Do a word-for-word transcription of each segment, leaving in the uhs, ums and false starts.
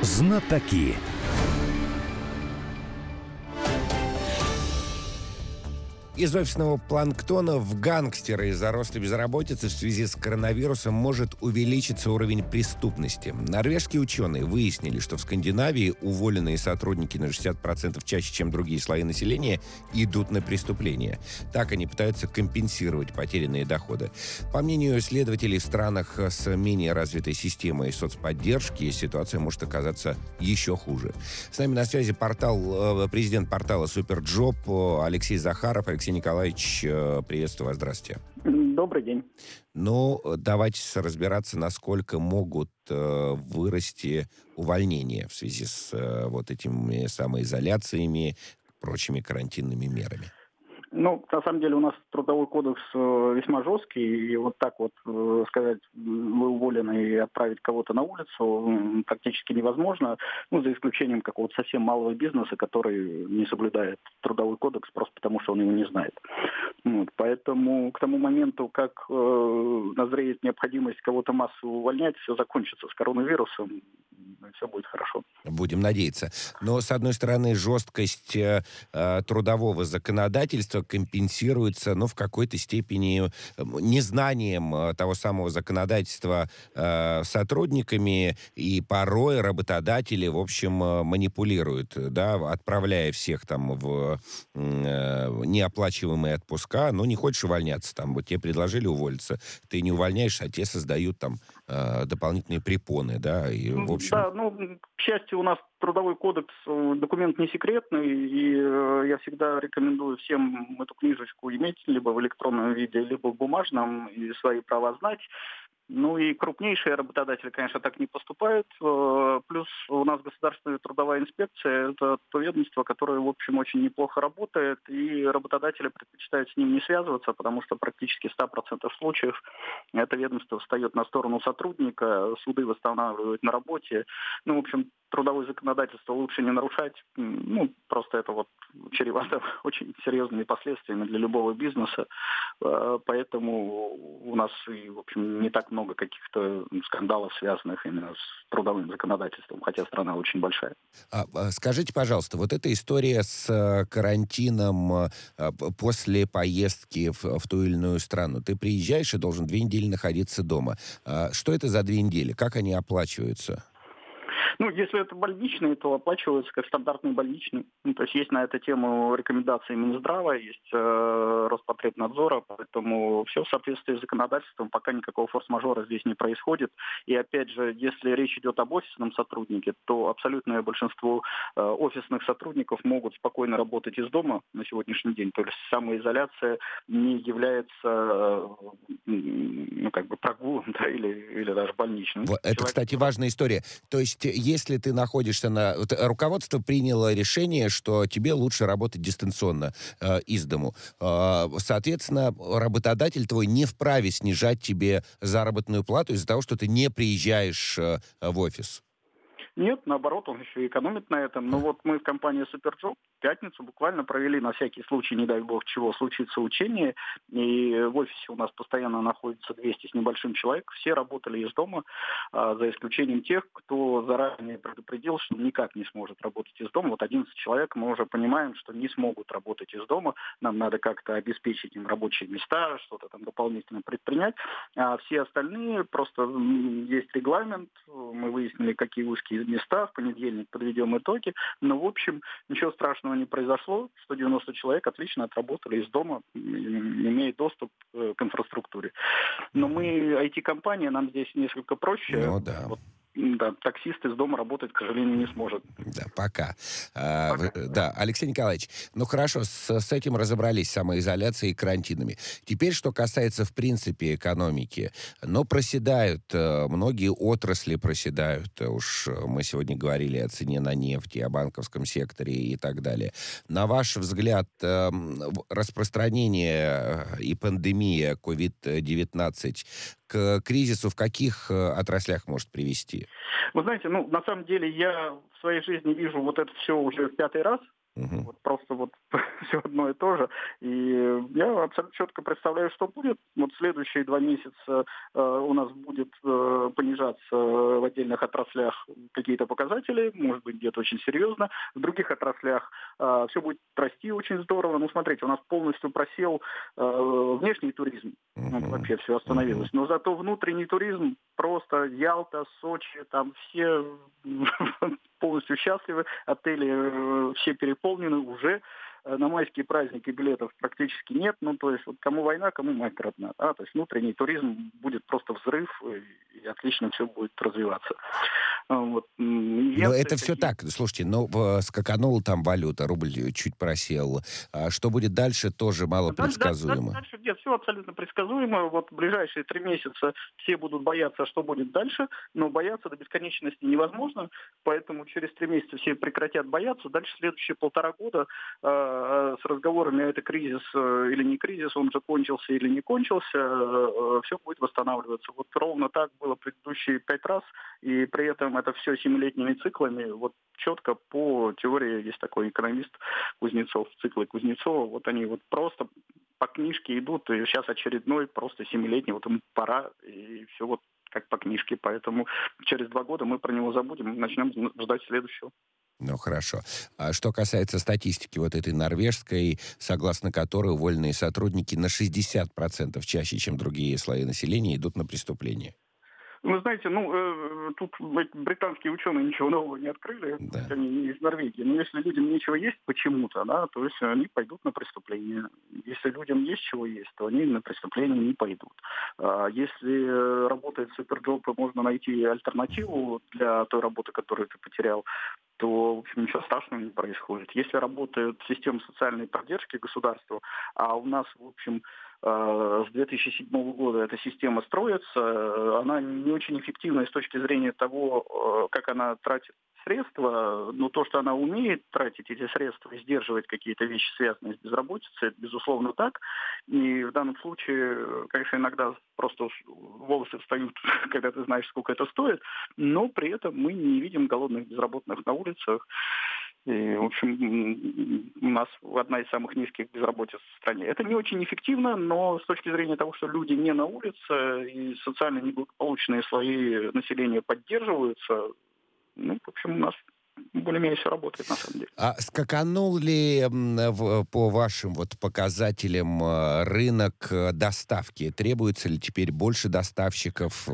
Знатоки. Из офисного планктона в гангстера из-за роста безработицы в связи с коронавирусом может увеличиться уровень преступности. Норвежские ученые выяснили, что в Скандинавии уволенные сотрудники на шестьдесят процентов чаще, чем другие слои населения, идут на преступления. Так они пытаются компенсировать потерянные доходы. По мнению исследователей, в странах с менее развитой системой соцподдержки ситуация может оказаться еще хуже. С нами на связи портал, президент портала Суперджоп Алексей Захаров. Алексей Николаевич, приветствую вас, здравствуйте. Добрый день. Ну, давайте разбираться, насколько могут э, вырасти увольнения в связи с э, вот этими самоизоляциями, прочими карантинными мерами. Ну, на самом деле у нас трудовой кодекс э, весьма жесткий, и вот так вот э, сказать, вы уволены и отправить кого-то на улицу э, практически невозможно, ну, за исключением какого-то совсем малого бизнеса, который не соблюдает трудовой кодекс просто потому, что он его не знает. Вот, поэтому к тому моменту, как э, назреет необходимость кого-то массово увольнять, все закончится с коронавирусом, и все будет хорошо. Будем надеяться. Но, с одной стороны, жесткость э, трудового законодательства компенсируется, ну, в какой-то степени незнанием э, того самого законодательства э, сотрудниками, и порой работодатели, в общем, э, манипулируют, да, отправляя всех там в э, неоплачиваемые отпуска. Ну, не хочешь увольняться, там, вот тебе предложили уволиться, ты не увольняешься, а те создают там э, дополнительные препоны, да, и, в общем... Да, ну, к счастью, у нас трудовой кодекс документ не секретный, и э, я всегда рекомендую всем эту книжечку иметь либо в электронном виде, либо в бумажном, и свои права знать. Ну и крупнейшие работодатели, конечно, так не поступают. Плюс у нас государственная трудовая инспекция – это то ведомство, которое, в общем, очень неплохо работает, и работодатели предпочитают с ним не связываться, потому что практически сто процентов случаев это ведомство встает на сторону сотрудника, суды восстанавливают на работе. Ну, в общем, трудовое законодательство лучше не нарушать. Ну, просто это вот чревато очень серьезными последствиями для любого бизнеса. Поэтому у нас, и, в общем, не так много каких-то скандалов, связанных именно с трудовым законодательством, хотя страна очень большая. А, скажите, пожалуйста, вот эта история с карантином а, после поездки в, в ту или иную страну. Ты приезжаешь и должен две недели находиться дома. А, что это за две недели? Как они оплачиваются? Ну, если это больничные, то оплачиваются как стандартные больничные. Ну, то есть есть на эту тему рекомендации Минздрава, есть э, Роспотребнадзора, поэтому все в соответствии с законодательством, пока никакого форс-мажора здесь не происходит. И опять же, если речь идет об офисном сотруднике, то абсолютное большинство э, офисных сотрудников могут спокойно работать из дома на сегодняшний день. То есть самоизоляция не является э, ну, как бы прогулом, да, или, или даже больничным. Вот, это, Человек... кстати, важная история. То есть, если ты находишься на... Вот, руководство приняло решение, что тебе лучше работать дистанционно э, из дому. Э, соответственно, работодатель твой не вправе снижать тебе заработную плату из-за того, что ты не приезжаешь э, в офис. Нет, наоборот, он еще и экономит на этом. Но вот мы в компании Суперджоп в пятницу буквально провели на всякий случай, не дай бог чего, случится учение. И в офисе у нас постоянно находится двести с небольшим человек. Все работали из дома, за исключением тех, кто заранее предупредил, что никак не сможет работать из дома. Вот одиннадцать человек, мы уже понимаем, что не смогут работать из дома. Нам надо как-то обеспечить им рабочие места, что-то там дополнительно предпринять. А все остальные, просто есть регламент, мы выяснили, какие узкие места, в понедельник подведем итоги. Но, в общем, ничего страшного не произошло. сто девяносто человек отлично отработали из дома, имея доступ к инфраструктуре. Но мы ай ти-компания, нам здесь несколько проще. Ну да. Вот, да, таксист из дома работать, к сожалению, не сможет. Да, пока. А, Пока. в, да, Алексей Николаевич, ну хорошо, с, с этим разобрались, самоизоляцией и карантинами. Теперь, что касается, в принципе, экономики. Но проседают, э, многие отрасли проседают. Уж мы сегодня говорили о цене на нефть, о банковском секторе и так далее. На ваш взгляд, э, распространение и пандемия ковид девятнадцать к кризису в каких отраслях может привести? Вы знаете, ну, на самом деле, я в своей жизни вижу вот это все уже в пятый раз. Мгм. Вот просто вот все одно и то же. И я абсолютно четко представляю, что будет. Вот следующие два месяца э, у нас будет э, понижаться в отдельных отраслях какие-то показатели, может быть, где-то очень серьезно. В других отраслях все будет расти очень здорово. Ну, смотрите, у нас полностью просел э, внешний туризм. Вот Мгм. вообще все Мгм. остановилось. Но зато внутренний туризм просто Ялта, Сочи, там все полностью счастливы, отели э, все переполнены уже, э, на майские праздники билетов практически нет, ну то есть вот кому война, кому мать родна, да? То есть внутренний туризм будет просто взрыв, и, и отлично все будет развиваться. А, Вот, м, Но инвесты это все какие. так. Слушайте, ну, в- скаканула там валюта, рубль чуть просел. А что будет дальше, тоже мало Дальше, дальше, дальше, предсказуемо. дальше нет, все абсолютно предсказуемо. Вот в ближайшие три месяца все будут бояться, что будет дальше, но бояться до бесконечности невозможно, поэтому через три месяца все прекратят бояться. Дальше следующие полтора года э, с разговорами, а это кризис э, или не кризис, он закончился или не кончился, э, все будет восстанавливаться. Вот ровно так было предыдущие пять раз, и при этом это все семилетними циклами. Вот четко по теории есть такой экономист Кузнецов, циклы Кузнецова, вот они вот просто по книжке идут, и сейчас очередной просто семилетний, вот ему пора, и все вот как по книжке, поэтому через два года мы про него забудем, начнем ждать следующего. Ну, хорошо. А что касается статистики вот этой норвежской, согласно которой уволенные сотрудники на шестьдесят процентов чаще, чем другие слои населения, идут на преступление. Вы знаете, ну, э, тут эти британские ученые ничего нового не открыли, то есть Да. они не из Норвегии. Но если людям нечего есть почему-то, да, то есть они пойдут на преступление. Если людям есть чего есть, то они на преступление не пойдут. А если э, работает суперджоп, и можно найти альтернативу для той работы, которую ты потерял, то, в общем, ничего страшного не происходит. Если работает система социальной поддержки государства, а у нас, в общем, э, с две тысячи седьмого года эта система строится, э, она не очень эффективна с точки зрения того, э, как она тратит средства, но то, что она умеет тратить эти средства и сдерживать какие-то вещи, связанные с безработицей, это безусловно так. И в данном случае, э, конечно, иногда просто уж волосы встают, когда ты знаешь, сколько это стоит, но при этом мы не видим голодных безработных на улицах. И, в общем, м, у нас одна из самых низких безработиц в стране. Это не очень эффективно, но с точки зрения того, что люди не на улице и социально неблагополучные слои населения поддерживаются, ну, в общем, у нас более-менее все работает на самом деле. А скаканул ли м, в- по вашим вот показателям э, рынок э, доставки? Требуется ли теперь больше доставщиков? Э,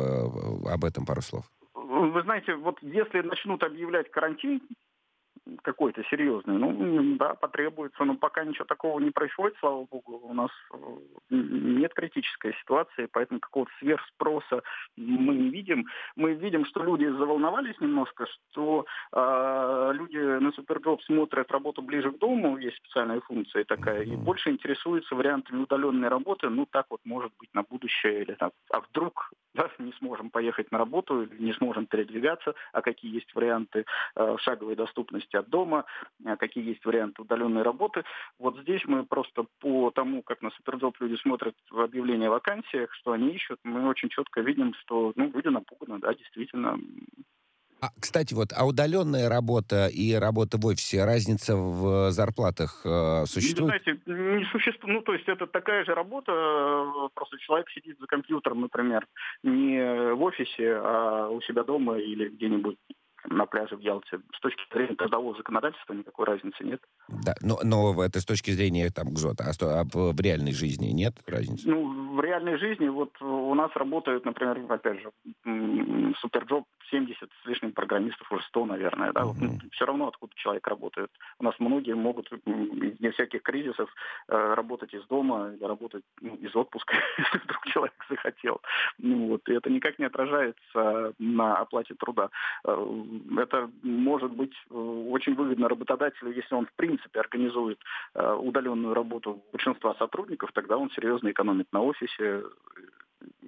Об этом пару слов. Вы знаете, вот если начнут объявлять карантин, какой-то серьезный, ну, м, да, потребуется, но пока ничего такого не происходит, слава богу, у нас э, нет критической ситуации, поэтому какого-то сверхспроса мы не видим. Мы видим, что люди заволновались немножко, что э, люди на Суперджоп смотрят работу ближе к дому, есть специальная функция такая, и Мгм. больше интересуются вариантами удаленной работы, ну, так вот, может быть, на будущее, или там, а вдруг, да, не сможем поехать на работу, или не сможем передвигаться, а какие есть варианты э, шаговой доступности от дома, э, какие есть варианты удаленной работы. Вот здесь мы просто по тому, как на Суперджоп люди смотрят в объявления о вакансиях, что они ищут, мы очень четко видим, что ну, люди напуганы, да, действительно. А, кстати, вот, а удаленная работа и работа в офисе, разница в зарплатах э, Вы существует? знаете, не существует, ну, то есть это такая же работа, э, просто человек сидит за компьютером, например, не в офисе, а у себя дома или где-нибудь на пляже в Ялте. С точки зрения трудового законодательства никакой разницы нет. Да, но, но это с точки зрения там ГЗОТа, а, сто- а в, в реальной жизни нет разницы? Ну, в реальной жизни вот у нас работают, например, опять же, м, Суперджоп семьдесят с лишним программистов, уже сто, наверное, да, вот, ну, Мгм. все равно откуда человек работает. У нас многие могут м, вне всяких кризисов э, работать из дома или работать ну, из отпуска, если вдруг человек захотел. Ну, вот, и это никак не отражается на оплате труда. Э, Это может быть э, очень выгодно работодателю, если он в принципе организует э, удаленную работу большинства сотрудников, тогда он серьезно экономит на офисе.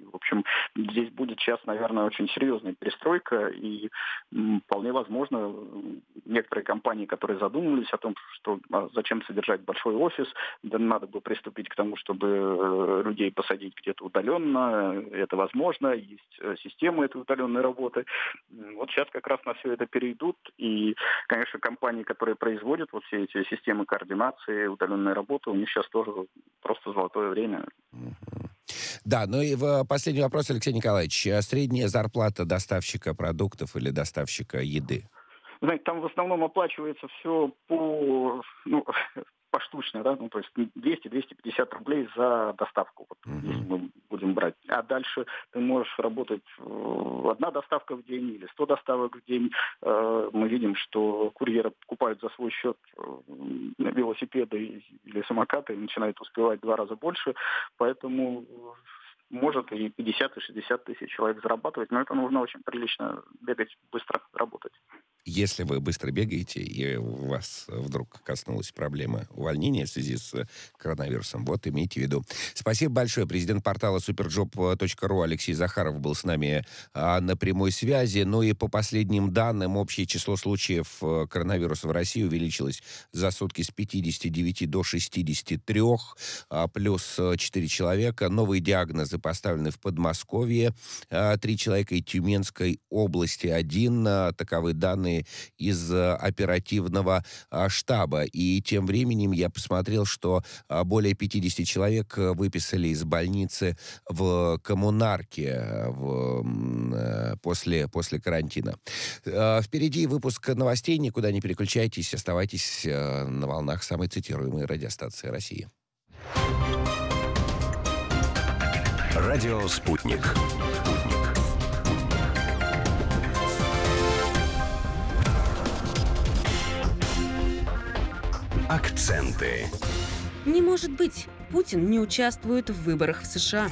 в общем, здесь будет сейчас, наверное, очень серьезная перестройка, и м, вполне возможно, некоторые компании, которые задумывались о том, что а зачем содержать большой офис, да надо бы приступить к тому, чтобы э, людей посадить где-то удаленно, это возможно, есть э, система этой удаленной работы. Вот сейчас как раз на все это перейдут, и, конечно, компании, которые производят вот все эти системы координации, удаленной работы, у них сейчас тоже просто золотое время. Да, ну и в последний вопрос, Алексей Николаевич. Средняя зарплата доставщика продуктов или доставщика еды? Знаете, там в основном оплачивается все по, ну, поштучно, да, ну, то есть двести - двести пятьдесят рублей за доставку, вот, uh-huh. если мы будем брать. А дальше ты можешь работать одна доставка в день или сто доставок в день. Мы видим, что курьеры покупают за свой счет велосипеды или самокаты и начинают успевать в два раза больше, поэтому может и пятьдесят, и шестьдесят тысяч человек зарабатывать, но это нужно очень прилично бегать, быстро работать. Если вы быстро бегаете, и у вас вдруг коснулась проблема увольнения в связи с коронавирусом, вот имейте в виду. Спасибо большое. Президент портала суперджоп точка ру Алексей Захаров был с нами а, на прямой связи. Ну и по последним данным, общее число случаев коронавируса в России увеличилось за сутки с пятидесяти девяти до шестидесяти трёх, а, плюс четыре человека. Новые диагнозы поставлены в Подмосковье, а, три человека, и Тюменской области один. А, таковы данные из оперативного а, штаба. И тем временем я посмотрел, что а, более пятидесяти человек выписали из больницы в коммунарке в, а, после, после карантина. А, впереди выпуск новостей. Никуда не переключайтесь. Оставайтесь а, на волнах самой цитируемой радиостанции России. Радио «Спутник». Акценты. Не может быть. Путин не участвует в выборах в США.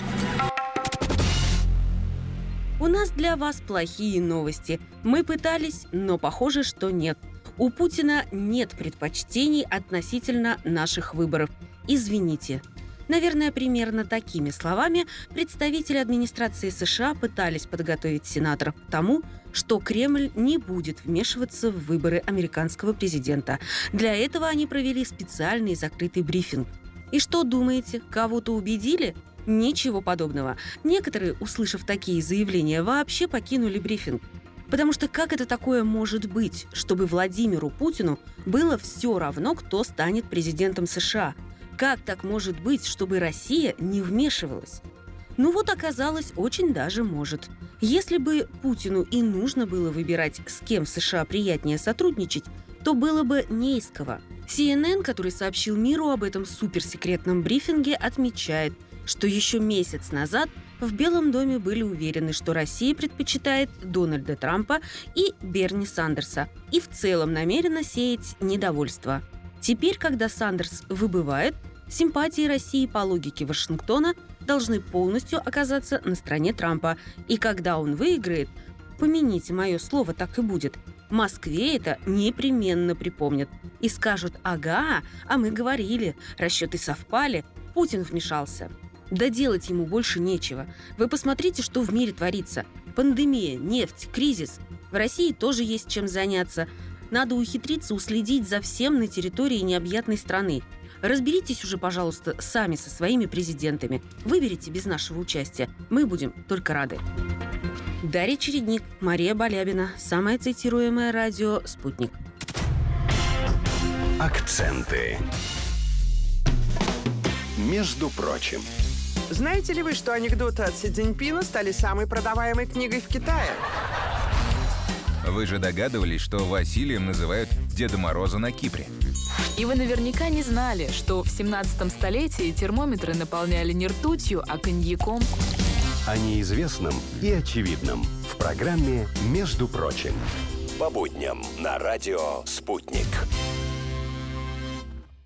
У нас для вас плохие новости. Мы пытались, но похоже, что нет. У Путина нет предпочтений относительно наших выборов. Извините. Наверное, примерно такими словами представители администрации США пытались подготовить сенаторов к тому, что Кремль не будет вмешиваться в выборы американского президента. Для этого они провели специальный закрытый брифинг. И что думаете, кого-то убедили? Ничего подобного. Некоторые, услышав такие заявления, вообще покинули брифинг. Потому что как это такое может быть, чтобы Владимиру Путину было все равно, кто станет президентом США? Как так может быть, чтобы Россия не вмешивалась? Ну вот оказалось, очень даже может. Если бы Путину и нужно было выбирать, с кем в США приятнее сотрудничать, то было бы не из кого. си эн эн, который сообщил миру об этом суперсекретном брифинге, отмечает, что еще месяц назад в Белом доме были уверены, что Россия предпочитает Дональда Трампа и Берни Сандерса и в целом намерена сеять недовольство. Теперь, когда Сандерс выбывает, симпатии России по логике Вашингтона должны полностью оказаться на стороне Трампа. И когда он выиграет, помяните мое слово, так и будет, Москве это непременно припомнят. И скажут: ага, а мы говорили, расчеты совпали, Путин вмешался. Да делать ему больше нечего. Вы посмотрите, что в мире творится. Пандемия, нефть, кризис. В России тоже есть чем заняться. Надо ухитриться уследить за всем на территории необъятной страны. Разберитесь уже, пожалуйста, сами со своими президентами. Выберите без нашего участия. Мы будем только рады. Дарья Чередник, Мария Балябина. Самое цитируемое радио «Спутник». Акценты. Между прочим. Знаете ли вы, что анекдоты от Си Цзиньпина стали самой продаваемой книгой в Китае? Вы же догадывались, что Василием называют Деда Мороза на Кипре. И вы наверняка не знали, что в семнадцатом столетии термометры наполняли не ртутью, а коньяком. О неизвестном и очевидном в программе «Между прочим». По будням на радио «Спутник».